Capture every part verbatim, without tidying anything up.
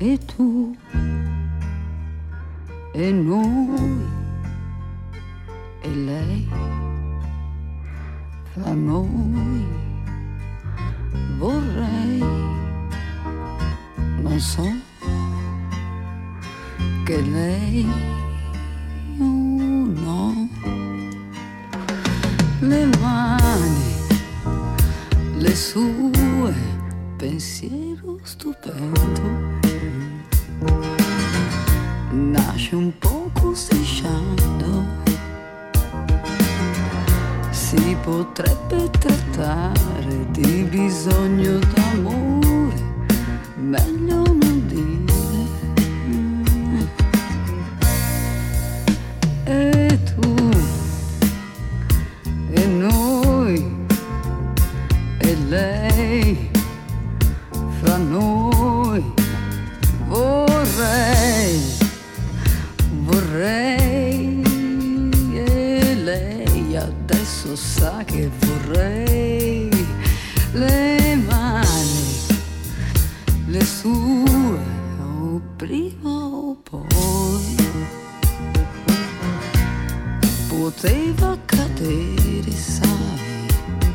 e tu e noi e lei, fra noi vorrei, non so, che lei oh no, le mani, le sue, pensiero stupendo, nasce un poco strisciando, si potrebbe trattare di bisogno d'amore, meglio non dire. E tu e noi e lei, fra noi vorrei, vorrei, e lei adesso sa che vorrei, le mani, le sue, o prima o poi, poteva accadere, sai,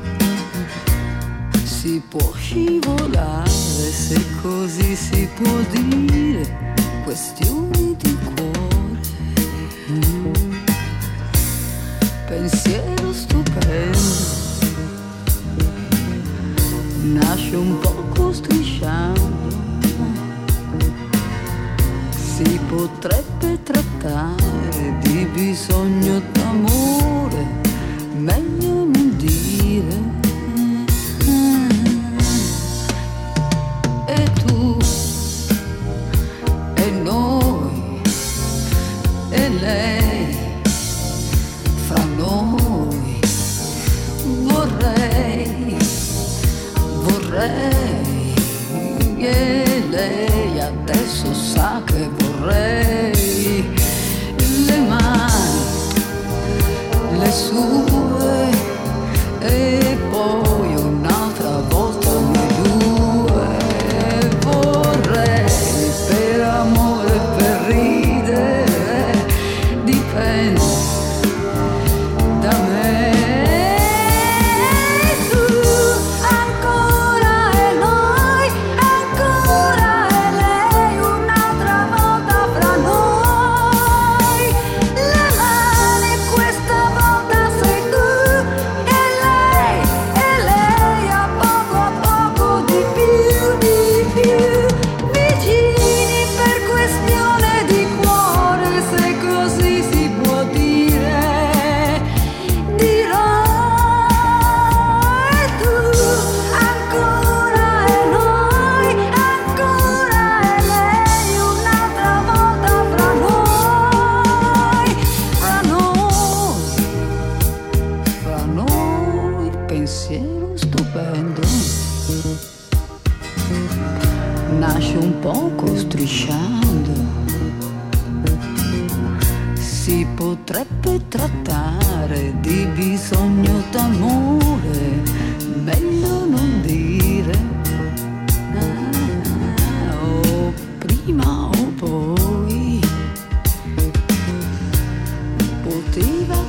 si può scivolare, se così si può dire, questioni di cuore, mm. Pensiero stupendo, nasce un poco strisciando, si potrebbe trattare di bisogno d'amore, meglio non dire. E tu e noi e lei, fra noi vorrei, vorrei, e lei adesso sa che vorrei, le mani, le sue, e poi un'altra volta noi due, vorrei, per amore, per ridere, dipende da me. Pensiero stupendo, nasce un poco strisciando, si potrebbe trattare di bisogno d'amore, meglio non dire, ah, o prima o poi, poteva